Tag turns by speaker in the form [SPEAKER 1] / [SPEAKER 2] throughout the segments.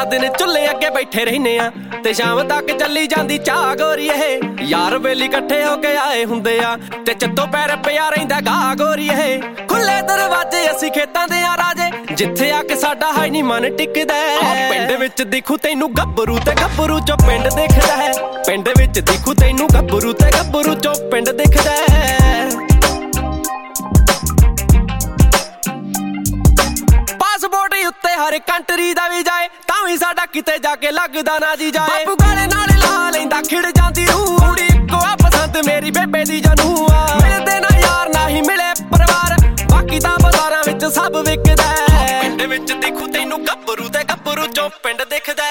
[SPEAKER 1] दिन चुल्हे अगे बैठे रहने आ ते शाम तक चली जांदी चाह गोरी ए यार बेली कट्ठे होके आए हुंदे आ ते चत्तो पैर पिया रहिंदा गा गोरी ए खुले दरवाजे असी खेतां दे आ राजे जिथे आके साडा हाई नी मन टिकदा पिंड विच दिखू तैनू गब्बरू ते गब्बरू चो पिंड दिखदा है पिंड विच दिखू तैनू गब्बरू ते गब्बरू चो पिंड दिखदा है पासपोर्ट उत्ते हर कंट्री दा भी जाए तां भी साडा किते जाके लगदा ना जी जाए बापू गाले नाल ला लैंदा खिड़ जांदी रूह कुड़ी इक्को आ पसंद मेरी बेबे दी जानू आ मिलदे ना यार ना ही मिले परिवार बाकी तां बाजारां विच सब विकदा पिंड विच दिखू तैनू गब्बरू ते गब्बरू चों पिंड दिखदा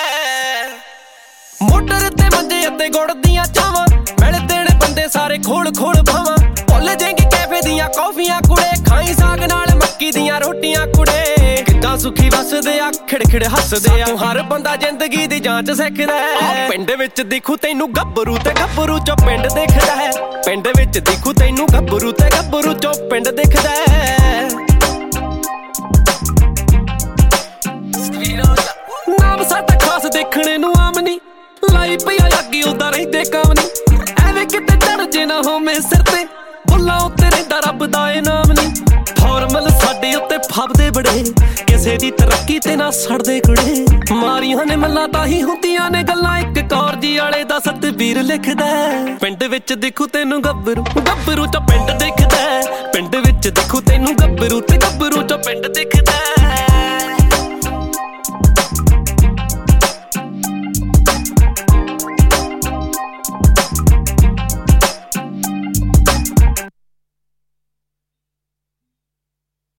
[SPEAKER 1] मोटर ते मंजे उत्ते गुड़ दियां चावां मिलदे ने बंदे सारे खोल खोल भावां भुल जाएंगे कैफे दियां कॉफियां कुड़े खाई साग नाल मक्की दियां रोटियां कुड़े किद्दां सुखी वसदे आ खिड़ खिड़ हसदे आ हर बंदा जिंदगी दी जांच सिखदा है पिंड विच दिखू तैनू गब्बरू ते गब्बरू चो पिंड दिखदा है पिंड विच दिखू तैनू गब्बरू ते गब्बरू चो पिंड दिखदा है नाम साडा खास देखणे नू आम नी लाई पिया अग्गी उदा रहिंदे काम नी एवें किते चढ़ जे ना होवे सिर ते बुल्लां उत्ते रहिंदा रब दा इनाम नी फॉर्मल साडे उत्ते फबदे बड़े किसे दी तरक्की ते ना सड़दे कुड़े मारियां ने मल्लां ताही हुंदियां ने गल्लां इक कौर जी वाले दा सतबीर लिखदा पिंड विच दिखू तैनू गब्बरू गब्बरू चो पिंड दिखदा पिंड विच दिखू तैनू गब्बरू ते गब्बरू चो पिंड दिखदा